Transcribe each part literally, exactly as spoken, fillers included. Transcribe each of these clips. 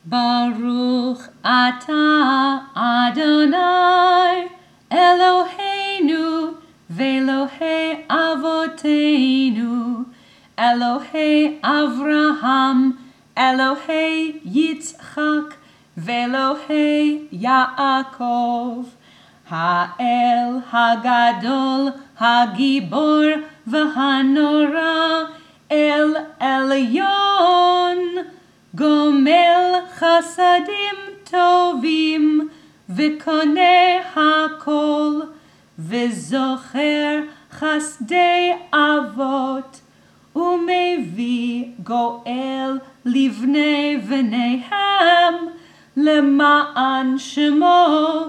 Baruch atah Adonai Eloheinu ve'Elohei avoteinu, Elohei Avraham, Elohei Yitzchak, ve'Elohei Yaakov. Ha'el hagadol hagibor v'hanora El Elyon, Gomel chasadim tovim, v'koneh hakol, v'zocher chasdei avot, umevi goel livnei v'neihem, למען שמו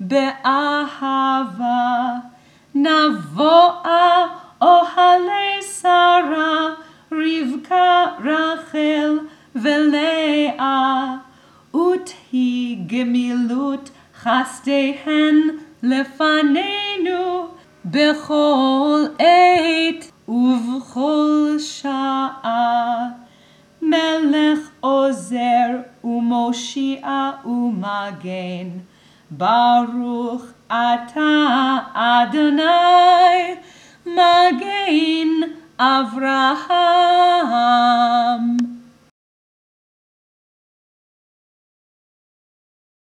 באהבה. נבואה אוהלי שרה, רבקה, רחל ולאה, ותהי גמילות חסדיהן לפנינו בכל עת ובכל שעה. מלך עוזר ומושיע ומגן, ברוך אתה אדוני מגן אברהם.